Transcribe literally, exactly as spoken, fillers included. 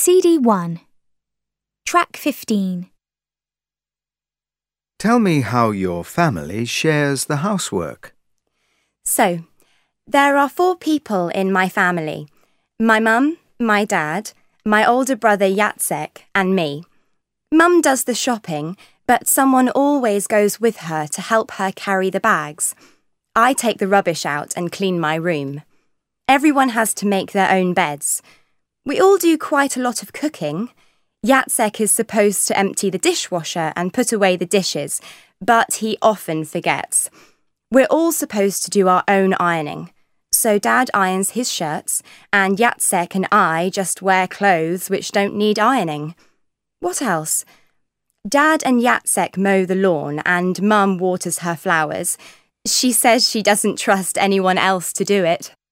C D one. Track fifteen. Tell me how your family shares the housework. So, there are four people in my family. My mum, my dad, my older brother Jacek and me. Mum does the shopping, but someone always goes with her to help her carry the bags. I take the rubbish out and clean my room. Everyone has to make their own beds. We all do quite a lot of cooking. Jacek is supposed to empty the dishwasher and put away the dishes, but he often forgets. We're all supposed to do our own ironing. So Dad irons his shirts, and Jacek and I just wear clothes which don't need ironing. What else? Dad and Jacek mow the lawn, and Mum waters her flowers. She says she doesn't trust anyone else to do it.